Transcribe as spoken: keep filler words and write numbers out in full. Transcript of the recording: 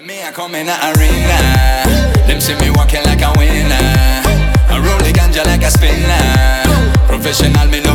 Me I come in the arena, them see me walking like a winner. I roll the ganja like a spinner. Professional, me no